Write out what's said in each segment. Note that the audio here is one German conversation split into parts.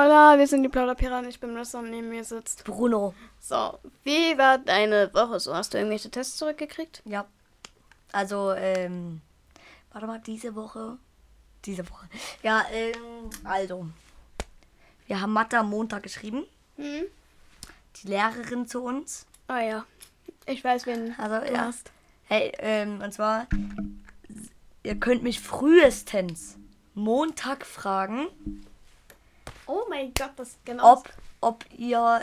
Hola, wir sind die Plauderpiraten. Ich bin Melissa und neben mir sitzt Bruno. So, wie war deine Woche so? Hast du irgendwelche Tests zurückgekriegt? Ja. Also, warte mal, diese Woche. Ja, also. Wir haben Mathe am Montag geschrieben. Mhm. Die Lehrerin zu uns. Oh ja, ich weiß, wen Also, du ja. hast. Hey, und zwar, ihr könnt mich frühestens Montag fragen, Oh mein Gott, das ist genau ob ihr,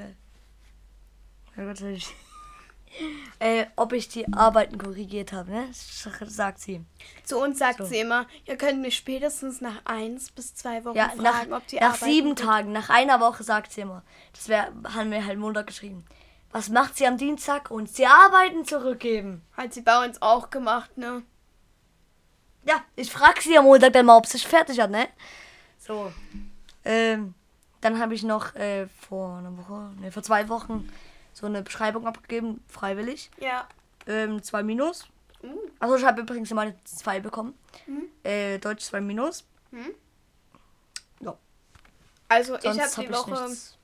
ob ich die Arbeiten korrigiert habe, ne? Sagt sie. Zu uns sagt So. sie immer, ihr könnt mich spätestens nach 1 bis 2 Wochen Ja, fragen, ob die nach Arbeiten 7 gut- Tagen, nach einer Woche sagt sie immer. Haben wir halt Montag geschrieben. Was macht sie am Dienstag? Uns die Arbeiten zurückgeben. Hat sie bei uns auch gemacht, ne? Ja, ich frage sie am Montag dann mal, ob sie es fertig hat, ne? So. Dann habe ich noch vor 2 Wochen so eine Beschreibung abgegeben, freiwillig. Ja. 2 Minus. Also ich habe übrigens immer eine 2 bekommen. Deutsch 2 Minus. Ja. Also Sonst ich habe die Woche nichts.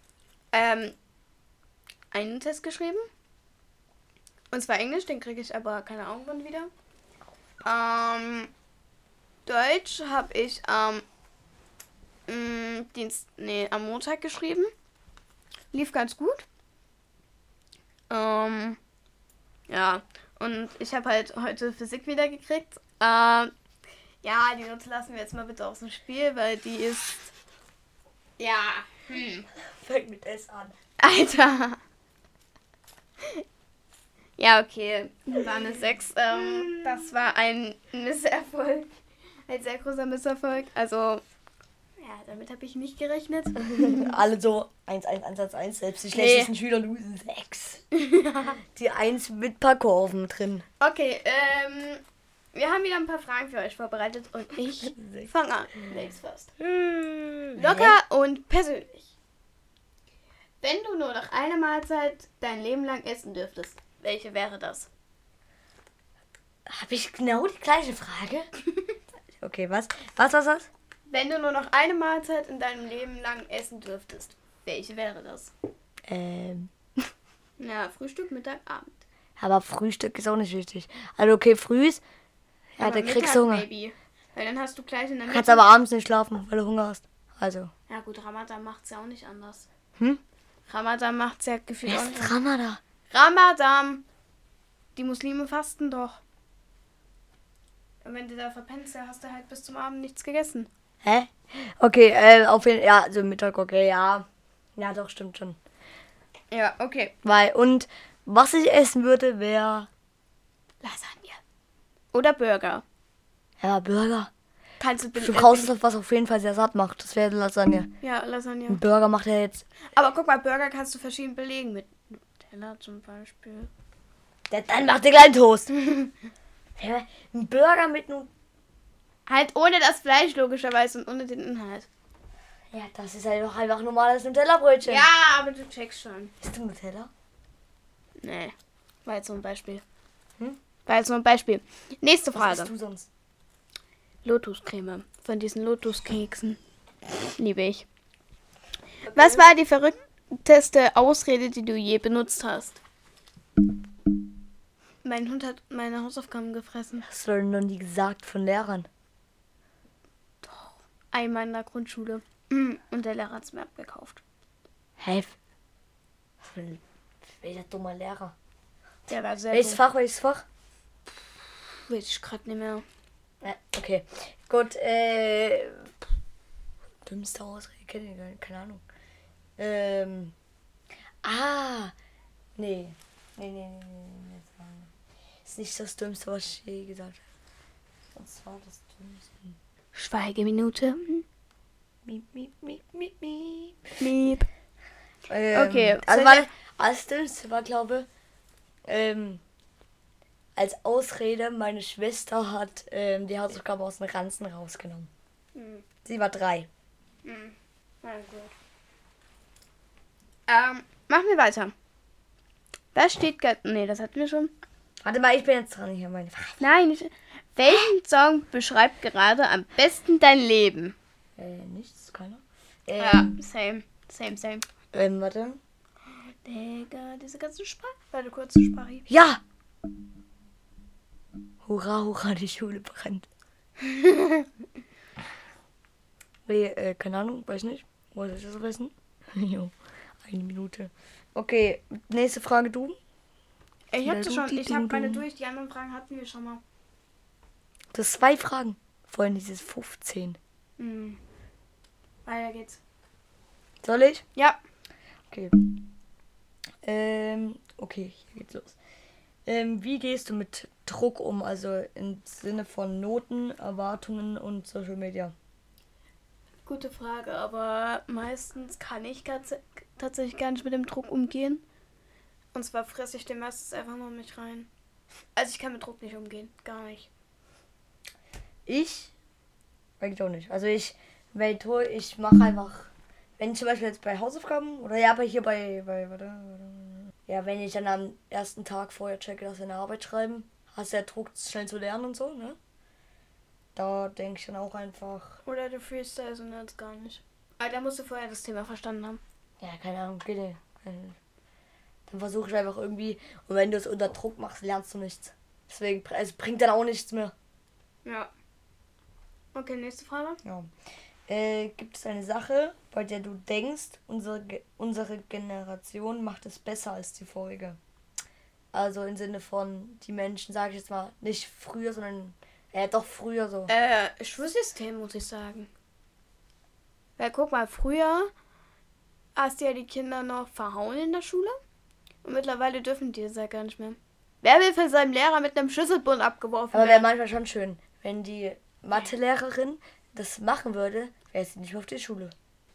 einen Test geschrieben. Und zwar Englisch, den kriege ich aber keine Ahnung wann wieder. Deutsch habe ich am Montag geschrieben. Lief ganz gut. Ja, und ich habe halt heute Physik wieder gekriegt. Ja, die Note lassen wir jetzt mal bitte aus dem Spiel, weil die ist... Ja, Fängt mit S an. Alter. Ja, okay. War eine 6. Das war ein Misserfolg. Ein sehr großer Misserfolg. Also, ja, damit habe ich nicht gerechnet. Alle so 1, 1, 1, 1, 1. Selbst die schlechtesten Schüler nur 6. Die 1 mit paar Kurven drin. Okay, wir haben wieder ein paar Fragen für euch vorbereitet und ich fange an. Ladies first. Locker und persönlich. Wenn du nur noch eine Mahlzeit dein Leben lang essen dürftest, welche wäre das? Habe ich genau die gleiche Frage? Okay, was? Wenn du nur noch eine Mahlzeit in deinem Leben lang essen dürftest, welche wäre das? Ja, Frühstück, Mittag, Abend. Aber Frühstück ist auch nicht wichtig. Also okay, früh ist. Ja, Aber da kriegst Mittag, du Hunger. Maybe. Weil dann hast du gleich in der Kannst Mitte... aber abends nicht schlafen, weil du Hunger hast. Also. Ja gut, Ramadan macht's ja auch nicht anders. Hm? Ramadan macht's ja gefühlt Wer auch nicht ist anders. Ramadan? Ramadan! Die Muslime fasten doch. Und wenn du da verpennst, dann hast du halt bis zum Abend nichts gegessen. Hä? Okay, auf jeden Fall. Ja, also Mittag, okay, ja. Ja, doch, stimmt schon. Ja, okay. Und was ich essen würde, wäre. Lasagne. Oder Burger. Ja, Burger. Kannst du Du brauchst das, was auf jeden Fall sehr satt macht. Das wäre Lasagne. Ja, Lasagne. Ein Burger macht ja jetzt. Aber guck mal, Burger kannst du verschieden belegen. Mit Nutella zum Beispiel. Dann macht der kleinen Toast. Ein Burger mit nun. Halt ohne das Fleisch logischerweise und ohne den Inhalt. Ja, das ist halt doch einfach normales Nutella-Brötchen. Ja, aber du checkst schon. Ist du Nutella? Nee. War jetzt so ein Beispiel. Hm? War jetzt so ein Beispiel. Nächste Was Frage. isst du sonst? Lotuscreme. Von diesen Lotuskeksen. Liebe ich. Was war die verrückteste Ausrede, die du je benutzt hast? Mein Hund hat meine Hausaufgaben gefressen. Hast du noch nie gesagt von Lehrern? Einmal in der Grundschule. Und der Lehrer hat es mir abgekauft. Hä? Welcher dummer Lehrer? Der war sehr Welches Fach? Welches Fach? Weiß ich gerade nicht mehr. Ja, okay. Gut, dümmste Ausrede, kenne ich gar nicht, keine Ahnung. Nee. Ist nicht das Dümmste, was ich je gesagt habe. Was war das Dümmste? Schweigeminute. Miep, miep, miep, miep, miep. Miep. Okay. Also soll ich- das Dümmste war, glaube als Ausrede, meine Schwester hat die Hausaufgabe aus dem Ranzen rausgenommen. Sie war 3. Na gut. Machen wir weiter. Das steht gerade. Nee, das hatten wir schon. Warte mal, ich bin jetzt dran. Hier meine Frage. Nein, nicht. Welchen Song beschreibt gerade am besten dein Leben? Nichts, keiner. Ja, same. Same. Warte. Digga, diese ganzen Sprachen. Warte, kurz zur Sprache. Ja! Hurra, hurra, die Schule brennt. Nee, keine Ahnung, weiß nicht. Wollte ich das wissen? Jo, 1 Minute. Okay, nächste Frage du. Ich hab das schon, ich hab meine durch. Die anderen Fragen hatten wir schon mal. Das 2 Fragen. Vorhin dieses 15. Weiter geht's. Soll ich? Ja. Okay. Okay, hier geht's los. Wie gehst du mit Druck um? Also im Sinne von Noten, Erwartungen und Social Media? Gute Frage, aber meistens kann ich tatsächlich gar nicht mit dem Druck umgehen. Und zwar fresse ich den meistens einfach nur mit rein. Also ich kann mit Druck nicht umgehen. Gar nicht. Ich? Eigentlich auch nicht. Also ich mache einfach, wenn ich zum Beispiel jetzt bei Hausaufgaben oder ja, aber hier warte. Ja, wenn ich dann am ersten Tag vorher checke, dass wir eine Arbeit schreiben, hast du ja Druck, schnell zu lernen und so, ne? Da denke ich dann auch einfach. Oder du freestylst und lernst gar nicht. Aber da musst du vorher das Thema verstanden haben. Ja, keine Ahnung, geht nicht. Dann versuche ich einfach irgendwie, und wenn du es unter Druck machst, lernst du nichts. Deswegen, es bringt dann auch nichts mehr. Ja. Okay, nächste Frage. Ja. Gibt es eine Sache, bei der du denkst, unsere Generation macht es besser als die vorige? Also im Sinne von, die Menschen, sage ich jetzt mal, nicht früher, sondern, doch früher so. Schulsystem, muss ich sagen. Weil guck mal, früher hast du ja die Kinder noch verhauen in der Schule. Und mittlerweile dürfen die das ja gar nicht mehr. Wer will von seinem Lehrer mit einem Schlüsselbund abgeworfen Aber wäre werden? manchmal schon schön, wenn die Mathelehrerin das machen würde, wäre sie nicht mehr auf die Schule.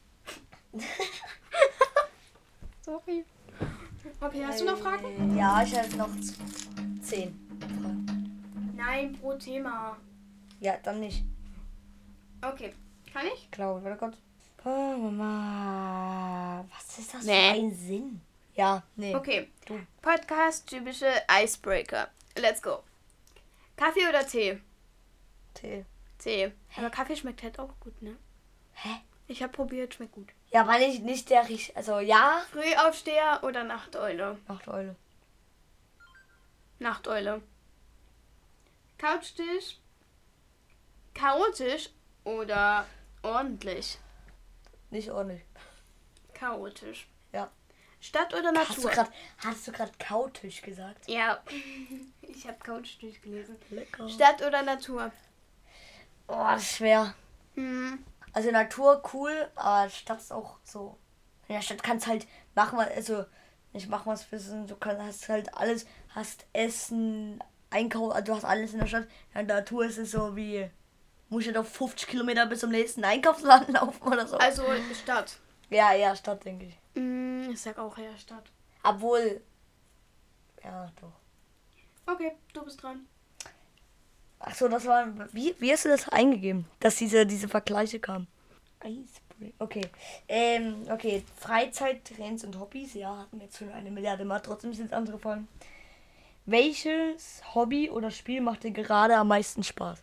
Sorry. Okay, hast du noch Fragen? Ja, ich habe noch 10 Fragen. Nein, pro Thema. Ja, dann nicht. Okay, kann ich? Glaube, warte Gott. Oh, Mama. Was ist das Nee. für ein Sinn? Ja, nee. Okay. Du. Podcast typische Icebreaker. Let's go. Kaffee oder Tee? Tee. Tee. Aber Kaffee schmeckt halt auch gut, ne? Hä? Ich habe probiert, schmeckt gut. Ja, war nicht der richtig. Also ja. Frühaufsteher oder Nachteule? Nachteule. Nachteule. Couchtisch. Chaotisch oder ordentlich? Nicht ordentlich. Chaotisch. Ja. Stadt oder Natur? Hast du gerade Kautisch gesagt? Ja. Ich habe Couchtisch gelesen. Lecker. Stadt oder Natur? Oh, das ist schwer. Also Natur cool, aber Stadt ist auch so. In der Stadt kannst halt machen, also nicht machen, was wissen. Du hast halt alles, hast Essen, Einkaufen, also du hast alles in der Stadt. In der Natur ist es so wie, muss ich halt auf 50 Kilometer bis zum nächsten Einkaufsladen laufen oder so. Also Stadt. Ja, Stadt, denke ich. Ich sag auch eher Stadt. Obwohl, ja, doch. Okay, du bist dran. Achso, das war, wie hast du das eingegeben, dass diese Vergleiche kamen? Okay. Okay. Freizeit, Trends und Hobbys. Ja, hatten wir jetzt schon 1 Milliarde Mal. Trotzdem sind es andere Fragen. Welches Hobby oder Spiel macht dir gerade am meisten Spaß?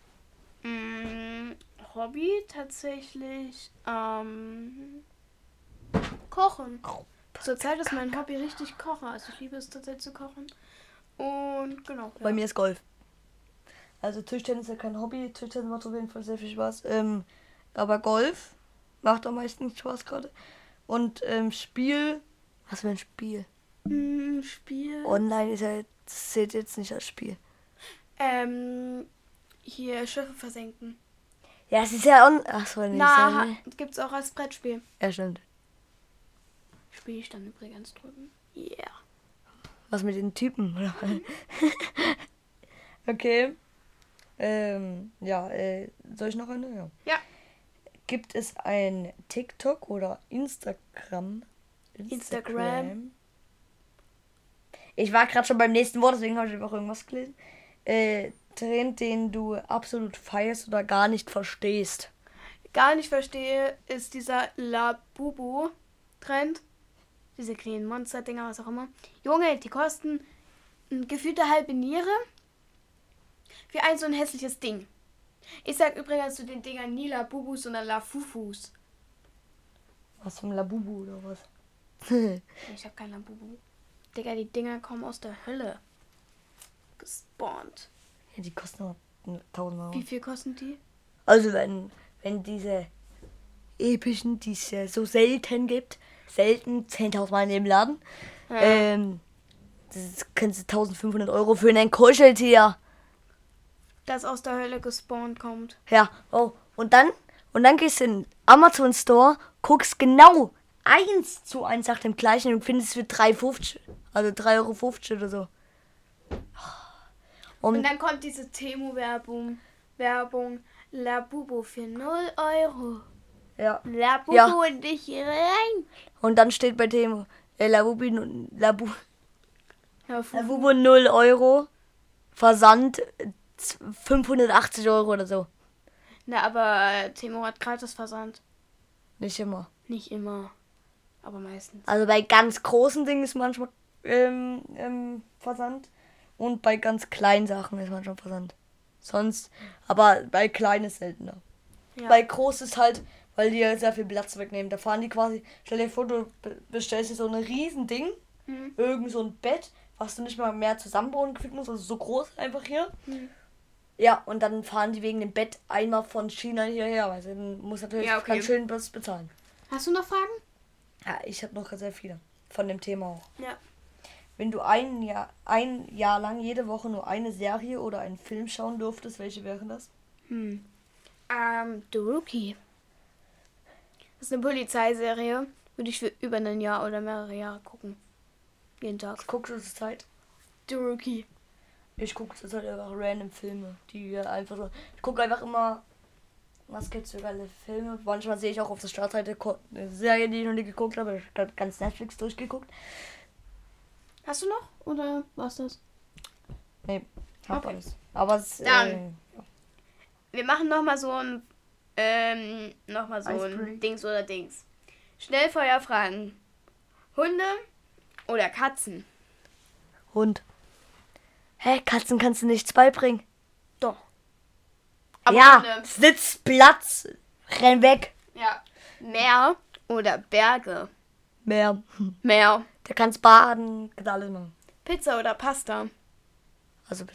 Hobby tatsächlich Kochen. Zurzeit ist mein Hobby richtig Kochen. Also ich liebe es tatsächlich zu kochen. Und genau. Ja. Bei mir ist Golf. Also Tischtennis ist ja kein Hobby. Tischtennis macht auf jeden Fall sehr viel Spaß. Aber Golf macht am meisten Spaß gerade. Und Spiel. Was für ein Spiel? Spiel. Online ist ja, das zählt jetzt nicht als Spiel. Hier Schiffe versenken. Ja, es ist ja Achso, nicht. Na, gibt's auch als Brettspiel. Ja, stimmt. Spiel ich dann übrigens drüben. Yeah. Was mit den Typen? Oder? Okay. Soll ich noch eine? Ja. Ja. Gibt es ein TikTok oder Instagram? Ich war gerade schon beim nächsten Wort, deswegen habe ich einfach irgendwas gelesen. Trend, den du absolut feierst oder gar nicht verstehst. Gar nicht verstehe, ist dieser Labubu-Trend. Diese kleinen Monster-Dinger, was auch immer. Junge, die kosten eine gefühlte halbe Niere für so ein hässliches Ding. Ich sag übrigens zu den Dingern nie Labubus, sondern Lafufus. Was vom Labubu oder was? Ich hab keinen Labubu. Digga, die Dinger kommen aus der Hölle. Gespawnt. Ja, die kosten noch 1000 Euro. Wie viel kosten die? Also wenn diese epischen, die es ja so selten gibt, selten 10.000 Mal in dem Laden, Ja. das kannst du 1500 Euro für ein Kuscheltier. Das aus der Hölle gespawnt kommt. Ja, oh, und dann gehst du in den Amazon Store, guckst genau 1:1 nach dem gleichen und findest es für 3,50. Also 3,50 € oder so. Und dann kommt diese Temu-Werbung. Labubu für 0 Euro. Ja. Labubu Ja. und dich rein. Und dann steht bei dem Labubu 0 Euro, Versand 580 Euro oder so. Na, aber Temu hat gratis Versand. Nicht immer. Nicht immer. Aber meistens. Also bei ganz großen Dingen ist manchmal Versand. Und bei ganz kleinen Sachen ist manchmal Versand. Sonst, aber bei kleinen ist seltener. Ja. Bei groß ist halt, weil die ja sehr viel Platz wegnehmen. Da fahren die quasi, stell dir vor, du bestellst dir so ein riesen Ding, irgend so ein Bett, was du nicht mal mehr zusammenbauen musst, also so groß einfach hier. Ja, und dann fahren die wegen dem Bett einmal von China hierher, weil dann muss natürlich Ja, okay. ganz schön was bezahlen. Hast du noch Fragen? Ja, ich habe noch sehr viele von dem Thema auch. Ja. Wenn du ein Jahr lang jede Woche nur eine Serie oder einen Film schauen durftest, welche wären das? The Rookie. Das ist eine Polizeiserie. Würde ich für über ein Jahr oder mehrere Jahre gucken. Jeden Tag. Was guckst du zur Zeit? The Rookie. Ich gucke zur Zeit einfach random Filme, die einfach so. Ich gucke einfach immer, was gibt's für geile Filme. Manchmal sehe ich auch auf der Startseite eine Serie, die ich noch nie geguckt habe. Ich habe ganz Netflix durchgeguckt. Hast du noch? Oder war's das? Nee, hab Okay. alles. Aber es Dann. Wir machen nochmal so ein Icebreak. Dings oder Dings. Schnellfeuerfragen. Hunde oder Katzen? Hund. Hä, Katzen kannst du nichts beibringen. Doch. ja, Hunde. Sitz, Platz, renn weg. Ja. Meer oder Berge? Mehr. Meer. Der kannst baden, kann alles machen. Pizza oder Pasta? Also,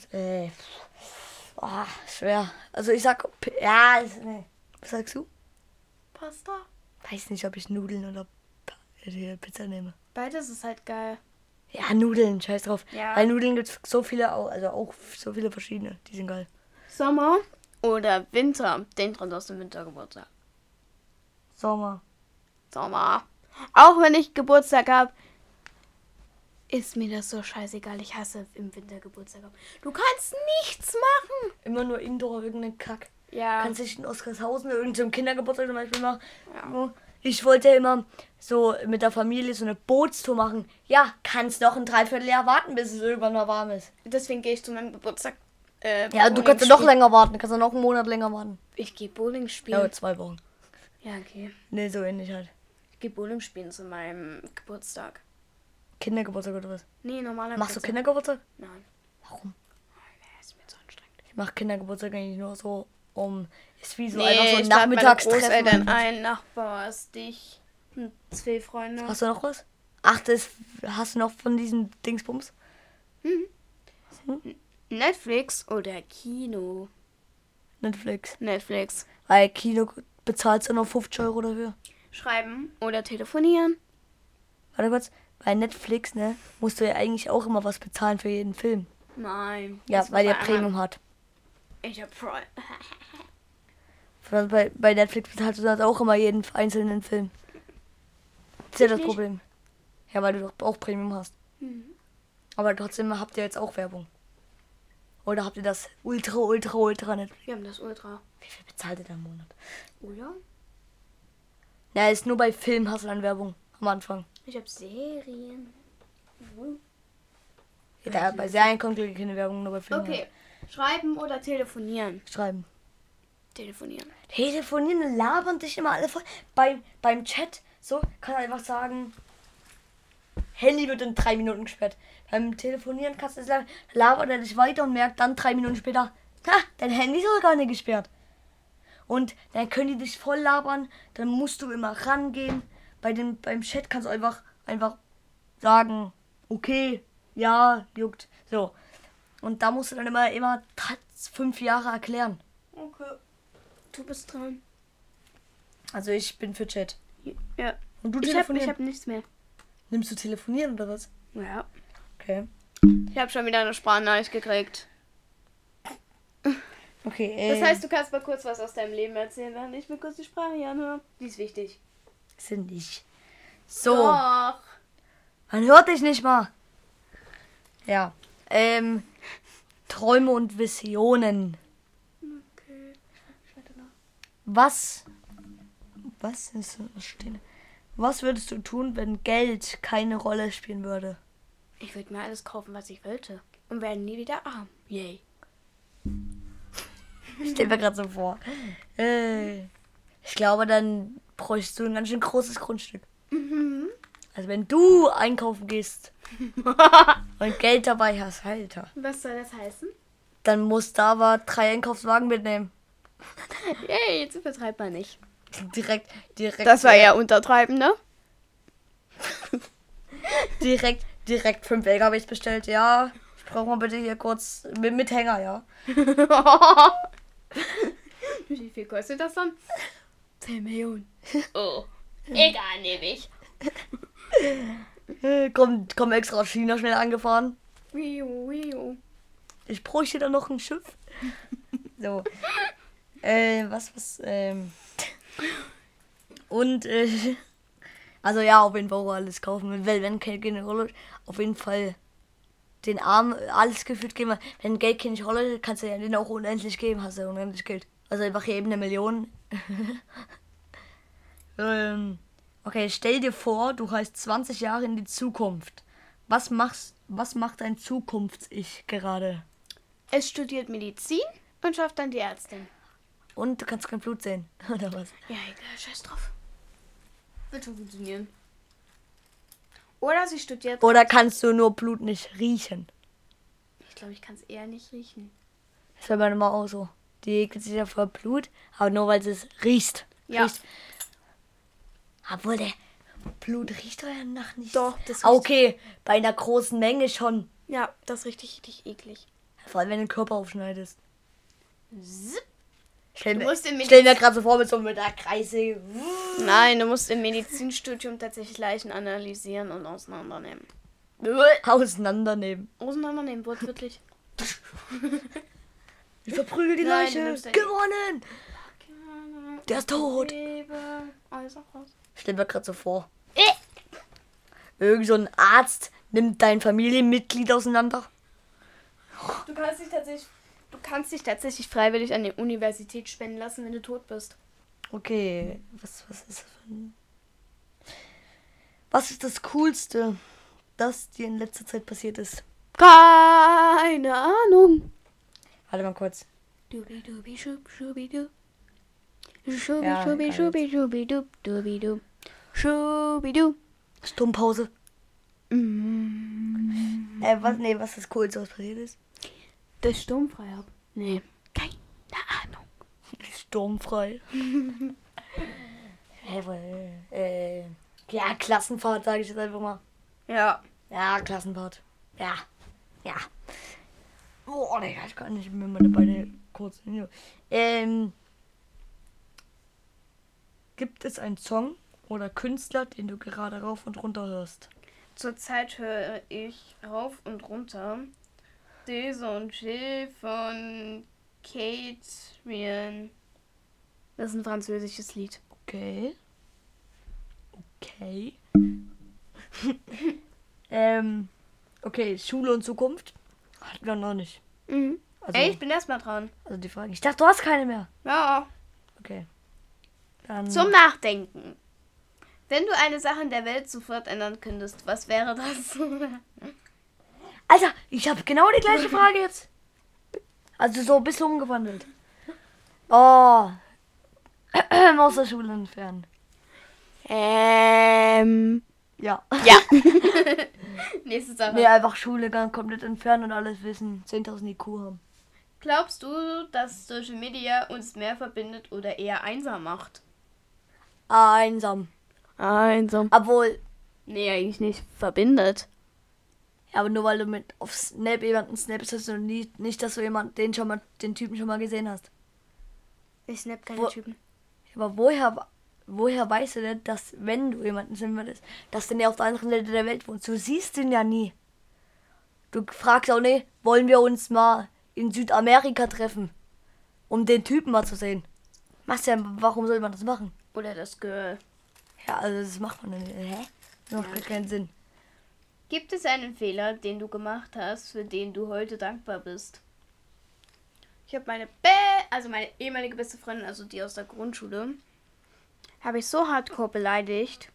schwer. Also ich sag, ja, nee. Was sagst du? Pasta? Weiß nicht, ob ich Nudeln oder Pizza nehme. Beides ist halt geil. Ja, Nudeln, scheiß drauf. Ja. Weil Nudeln gibt es so viele, also auch so viele verschiedene. Die sind geil. Sommer oder Winter? Den dran aus dem Wintergeburtstag. Sommer. Sommer. Auch wenn ich Geburtstag habe, ist mir das so scheißegal. Ich hasse im Winter Geburtstag haben. Du kannst nichts machen. Immer nur Indoor, irgendeinen Kack. Ja. Kannst dich in Oskarshausen irgendeinem Kindergeburtstag zum Beispiel machen. Ja. Ich wollte ja immer so mit der Familie so eine Bootstour machen. Ja, kannst noch ein Dreivierteljahr warten, bis es irgendwann mal warm ist. Deswegen gehe ich zu meinem Geburtstag. Ja, du kannst ja noch länger warten. Du kannst ja noch einen Monat länger warten. Ich gehe Bowling spielen. Ja, 2 Wochen. Ja, okay. Nee, so ähnlich halt. Ich gehe Bowling spielen zu meinem Geburtstag. Kindergeburtstag oder was? Nee, normaler Machst du Geburtstag. Kindergeburtstag? Nein. Warum? Nee, ist mir zu anstrengend. Ich mache Kindergeburtstag eigentlich nur so ist wie so Nee, einfach so ein ich lade meine Nachmittagstreffen. Großeltern ein, Nachbars, dich und 2 Freunde. Hast du noch was? Ach, das hast du noch von diesen Dingsbums? Netflix oder Kino? Netflix. Netflix. Weil Kino bezahlst du noch 50 Euro dafür. Schreiben oder telefonieren? Warte kurz. Bei Netflix, ne, musst du ja eigentlich auch immer was bezahlen für jeden Film. Nein. Ja, Das weil muss der man Premium hat. Ich hab Prime. Bei Netflix bezahlst du dann auch immer jeden einzelnen Film. Das ist ja das nicht. Problem. Ja, weil du doch auch Premium hast. Aber trotzdem habt ihr jetzt auch Werbung. Oder habt ihr das ultra Netflix? Wir haben das Ultra. Wie viel bezahlt ihr da im Monat? Oder? Ja, ist nur bei Film hast du dann Werbung am Anfang. Ich hab Serien. Ja, da, bei Serien kommt keine Werbung, nur bei Filmen. Okay. Schreiben oder telefonieren? Schreiben. Telefonieren. Telefonieren, labern dich immer alle voll. Beim Chat, so, kann er einfach sagen, Handy wird in 3 Minuten gesperrt. Beim Telefonieren kannst du es labert er dich weiter und merkt dann 3 Minuten später, dein Handy ist aber gar nicht gesperrt. Und dann können die dich voll labern, dann musst du immer rangehen, beim Chat kannst du einfach sagen, okay, ja, juckt. So. Und da musst du dann immer 5 Jahre erklären. Okay. Du bist dran. Also ich bin für Chat. Ja. Und du Ich telefonieren? hab nichts mehr. Nimmst du telefonieren oder was? Ja. Okay. Ich habe schon wieder eine Sprachnachricht gekriegt. Okay, Das heißt, du kannst mal kurz was aus deinem Leben erzählen, während ich mir kurz die Sprache hier anhöre. Die ist wichtig. sind nicht. So. Doch. Man hört dich nicht mal. Ja. Träume und Visionen. Okay. Ich warte noch. Was ist das stehen? Was würdest du tun, wenn Geld keine Rolle spielen würde? Ich würde mir alles kaufen, was ich wollte. Und werde nie wieder arm. Yay. Stell mir gerade so vor. Ich glaube, dann bräuchst du ein ganz schön großes Grundstück. Mhm. Also wenn du einkaufen gehst und Geld dabei hast, Alter, Was soll das heißen? dann musst du aber 3 Einkaufswagen mitnehmen. Yay, jetzt übertreibt man nicht. Direkt. Das war ja untertreiben, ne? Direkt 5 LKWs bestellt. Ja, ich brauche mal bitte hier kurz mit Hänger, ja. Wie viel kostet das dann? 10 Millionen. Oh. Egal, nehme ich. Komm extra aus China schnell angefahren. Wiu. Ich bräuchte da noch ein Schiff. So. Und, also ja, auf jeden Fall auch alles kaufen. Weil wenn Geld keine Rolle, auf jeden Fall den Armen alles gefühlt geben. Wenn Geld keine Rolle, kannst du ja denen auch unendlich geben, hast du ja unendlich Geld. Also einfach eben 1 Million. Okay, stell dir vor, du reist 20 Jahre in die Zukunft. Was macht dein Zukunfts-Ich gerade? Es studiert Medizin und schafft dann die Ärztin. Und du kannst kein Blut sehen, oder was? Ja, egal, scheiß drauf. Wird schon funktionieren. Oder sie studiert... Oder kannst du nur Blut nicht riechen? Ich glaube, ich kann es eher nicht riechen. Das wäre meine Mama auch so. Die ekelt sich ja vor Blut, aber nur weil sie es riecht. Ja. Riecht. Obwohl der Blut riecht doch ja nach nichts. Doch, das riecht. Okay, bei einer großen Menge schon. Ja, das riecht richtig eklig. Vor allem, wenn du den Körper aufschneidest. Zip. Stell Du mir musst im gerade so vor mit der Kreise. Nein, du musst im Medizinstudium tatsächlich Leichen analysieren und auseinandernehmen. Auseinandernehmen. Auseinandernehmen, wortwörtlich. Ich verprügel die Nein, du Leiche. nimmst den- Gewonnen. Der ist tot. Alles auch raus. Stell mir gerade so vor. Irgend so ein Arzt nimmt dein Familienmitglied auseinander. Du kannst dich tatsächlich freiwillig an die Universität spenden lassen, wenn du tot bist. Okay, was ist das für ein... Was ist das Coolste, das dir in letzter Zeit passiert ist? Keine Ahnung. Warte mal kurz. Dubi schub schubidu. Schubi Ja, schubi egal schubi schubidu dubidu. Schubidu. Sturmpause. Mm. Was ist das Coolste, was passiert ist? Das ich sturmfrei hab. Nee. Keine Ahnung. Sturmfrei. Ja, Klassenfahrt, sage ich jetzt einfach mal. Ja. Ja, Klassenfahrt. Ja. Oh, Digga, ich kann nicht mehr meine Beine kurz. Gibt es einen Song oder Künstler, den du gerade rauf und runter hörst? Zurzeit höre ich rauf und runter Dese und Chill von Kate Ryan. Das ist ein französisches Lied. Okay. Okay, Schule und Zukunft? Hatten wir noch nicht. Mhm. Also, Ey, ich bin erstmal dran. also die Frage. Ich dachte, du hast keine mehr. Ja. Okay. Dann Zum Nachdenken. Wenn du eine Sache in der Welt sofort ändern könntest, was wäre das? Alter, ich habe genau die gleiche Frage jetzt. Also so ein bisschen umgewandelt. Oh. Aus der Schule entfernen. Ja. Ja. Nächste Sache. Nee, einfach Schule ganz komplett entfernen und alles wissen. 10.000 IQ haben. Glaubst du, dass Social Media uns mehr verbindet oder eher einsam macht? Einsam. Also. Obwohl, Nee, eigentlich nicht. Verbindet. ja, aber nur weil du mit auf Snap jemanden snappst, hast du nicht, dass du den Typen schon mal gesehen hast. Ich snap keine Wo- Typen. Aber woher weißt du denn, dass, wenn du jemanden sehen würdest, dass der auf der anderen Seite der Welt wohnt? Du siehst ihn ja nie. Du fragst auch nicht, wollen wir uns mal in Südamerika treffen, um den Typen mal zu sehen. Warum soll man das machen? Oder das Girl. Ja, also das macht man nicht. Hä? Das macht gar keinen Sinn. Gibt es einen Fehler, den du gemacht hast, für den du heute dankbar bist? Ich habe meine ehemalige beste Freundin, also die aus der Grundschule, habe ich so hardcore beleidigt,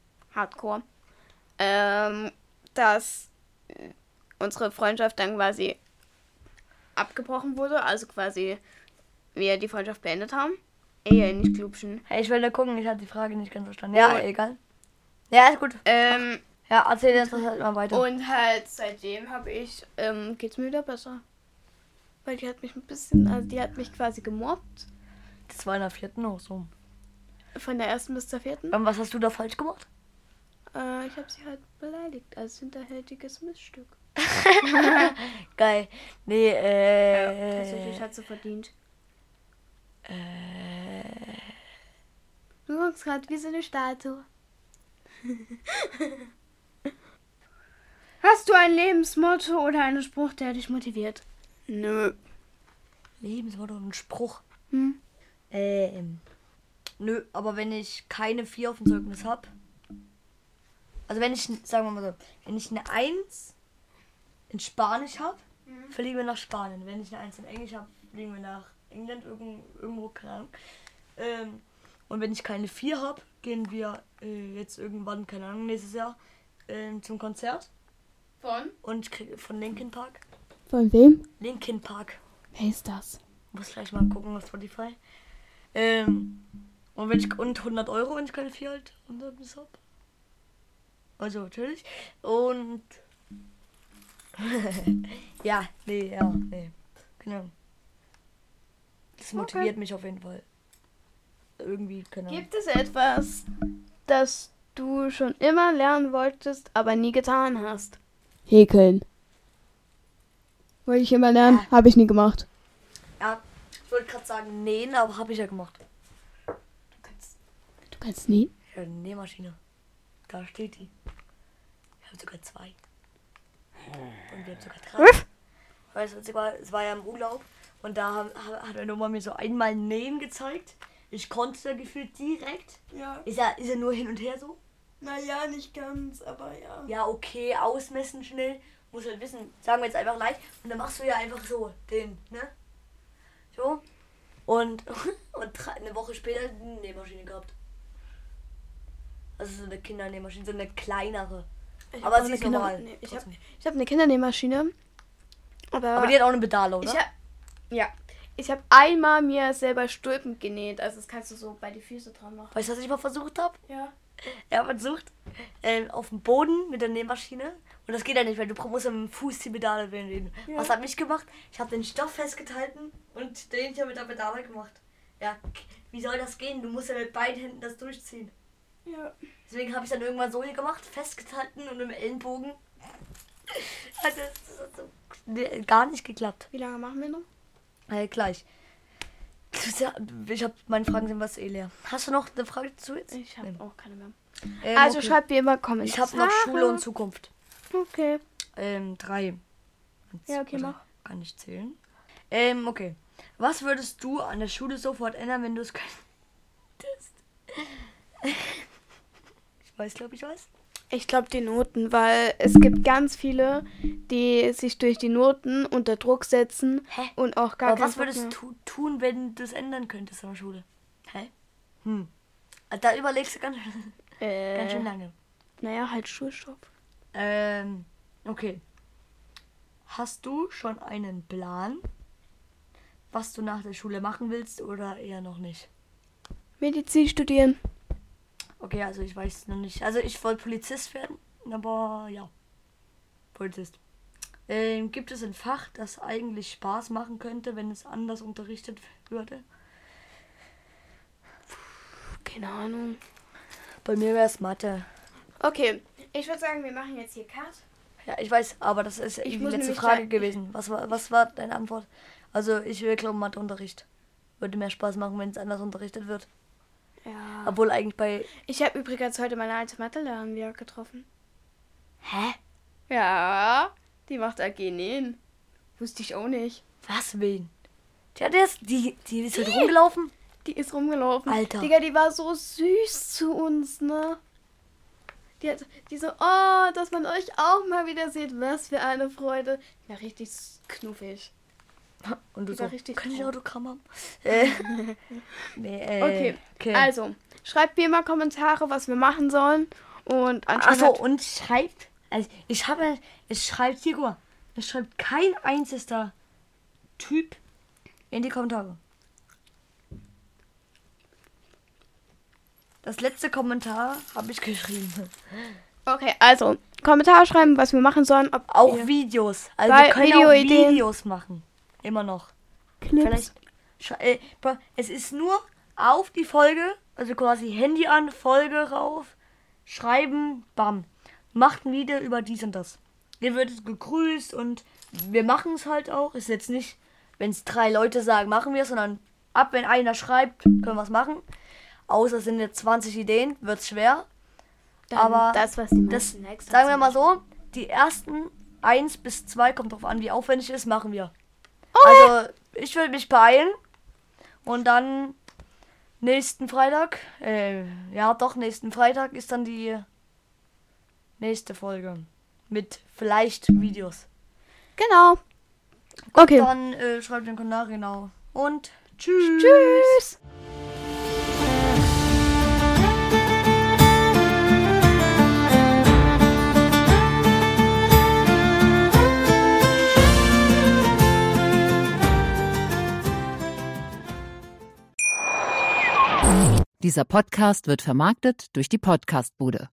dass unsere Freundschaft dann quasi abgebrochen wurde, also quasi wir die Freundschaft beendet haben. Nicht glubschen. Hey, ich will da gucken, ich hatte die Frage nicht ganz verstanden. Ja, egal. Ja, ist gut. Ja, erzähl jetzt das halt mal weiter. Und halt seitdem geht's mir wieder besser. Weil die hat mich die hat mich quasi gemobbt. Das war in der 4. auch so. Von der 1. bis zur 4. Und was hast du da falsch gemacht? Ich habe sie halt beleidigt als hinterhältiges Missstück. Geil. Nee, Tatsächlich hat sie verdient. Du guckst gerade wie so eine Statue. Hast du ein Lebensmotto oder einen Spruch, der dich motiviert? Nö. Lebensmotto und ein Spruch. Hm? Nö, aber wenn ich keine 4 auf dem Zeugnis habe, also wenn ich, sagen wir mal so, wenn ich eine 1 in Spanisch habe, fliegen wir nach Spanien. Wenn ich eine 1 in Englisch habe, fliegen wir nach England, irgendwo, keine Ahnung. Und wenn ich keine 4 habe, gehen wir jetzt irgendwann, keine Ahnung, nächstes Jahr zum Konzert. Von Linkin Park. Von wem? Linkin Park. Wer ist das? Muss gleich mal gucken auf Spotify. Und 100 Euro, wenn ich keine 4 halt unter bis hab. Also natürlich. Und nee. Genau. Das motiviert mich auf jeden Fall. Irgendwie, keine Ahnung. Gibt es etwas, das du schon immer lernen wolltest, aber nie getan hast? Häkeln. Wollte ich immer lernen, habe ich nie gemacht. Ja, ich wollte gerade sagen nähen, aber habe ich ja gemacht. Du kannst nähen? Ja, eine Nähmaschine. Da steht die. Ich habe sogar 2. Und wir haben sogar 3. Weißt du, es war ja im Urlaub und da hat meine Oma mir so einmal Nähen gezeigt. Ich konnte da gefühlt direkt. Ja. Ist er nur hin und her so? Naja, nicht ganz, aber ja. Ja, okay, ausmessen schnell. Muss halt wissen, sagen wir jetzt einfach leicht. Und dann machst du ja einfach so den, ne? So. Und eine Woche später eine Nähmaschine gehabt. Also so eine Kindernähmaschine, so eine kleinere. Aber sie ist normal. Ich hab eine Kindernähmaschine. Aber die hat auch eine Pedale, oder? Ich habe einmal mir selber Stulpen genäht. Also das kannst du so bei die Füße dran machen. Weißt du, was ich mal versucht habe? Ja. Er hat versucht, auf dem Boden mit der Nähmaschine. Und das geht ja nicht, weil du musst ja mit dem Fuß die Pedale wählen. Ja. Was habe ich gemacht? Ich habe den Stoff festgehalten und den hier mit der Pedale gemacht. Ja, wie soll das gehen? Du musst ja mit beiden Händen das durchziehen. Ja. Deswegen habe ich dann irgendwann so hier gemacht, festgehalten und mit dem Ellenbogen. Also, das hat so gar nicht geklappt. Wie lange machen wir noch? Gleich. Ich habe meine Fragen sind was leer. Hast du noch eine Frage dazu jetzt? Ich habe auch keine mehr. Also okay. schreibt wie immer Kommentare. Ich habe noch Schule und Zukunft. Okay. 3. Ja, okay, mach. Kann ich zählen. Okay. Was würdest du an der Schule sofort ändern, wenn du es könntest? Ich weiß. Ich glaube die Noten, weil es gibt ganz viele, die sich durch die Noten unter Druck setzen. Hä? Und auch gar Aber keinen was würdest Bock du tun, wenn du es ändern könntest an der Schule? Hä? Da überlegst du ganz schön lange. Naja, halt Schulstoff. Okay. Hast du schon einen Plan, was du nach der Schule machen willst oder eher noch nicht? Medizin studieren. Okay, also ich weiß noch nicht. Also ich wollte Polizist werden, aber ja. Polizist. Gibt es ein Fach, das eigentlich Spaß machen könnte, wenn es anders unterrichtet würde? Keine Ahnung. Bei mir wäre es Mathe. Okay, ich würde sagen, wir machen jetzt hier Cut. Ja, ich weiß, aber das ist die letzte Frage gewesen. Was war deine Antwort? Also ich will glaube Matheunterricht. Würde mehr Spaß machen, wenn es anders unterrichtet wird. Ja. Obwohl eigentlich bei... Ich habe übrigens heute meine alte Mathelehrerin wieder getroffen. Hä? Ja, die macht AG Nähen. Wusste ich auch nicht. Was, wen? Die ist heute rumgelaufen? Die ist rumgelaufen. Alter. Digga, die war so süß zu uns, ne? Die so, oh, dass man euch auch mal wieder sieht. Was für eine Freude. Ja, richtig knuffig. Und du Die so, war richtig kann ich froh. Autogramm haben? Okay, also, schreibt mir mal Kommentare, was wir machen sollen. Und Achso, und schreibt, also es schreibt hier, guck mal, es schreibt kein einziger Typ in die Kommentare. Das letzte Kommentar habe ich geschrieben. Okay, also, Kommentare schreiben, was wir machen sollen. Ob Auch ihr Videos. Also wir können auch Videoideen. Videos machen. Immer noch. Clips. Vielleicht. Es ist nur auf die Folge, also quasi Handy an, Folge rauf, schreiben, bam. Macht ein Video über dies und das. Ihr werdet gegrüßt und wir machen es halt auch. Ist jetzt nicht, wenn es 3 Leute sagen, machen wir es, sondern ab, wenn einer schreibt, können wir es machen. Außer es sind jetzt 20 Ideen, wird es schwer. Dann aber das, was die meisten extra sagen wir mal so, die ersten 1 bis 2, kommt drauf an, wie aufwendig es ist, machen wir. Okay. Also, ich will mich beeilen. Und dann nächsten Freitag, nächsten Freitag ist dann die nächste Folge. Mit vielleicht Videos. Genau. Okay. Dann schreibt den Kommentar, genau. Und tschüss. Tschüss. Dieser Podcast wird vermarktet durch die Podcast-Bude.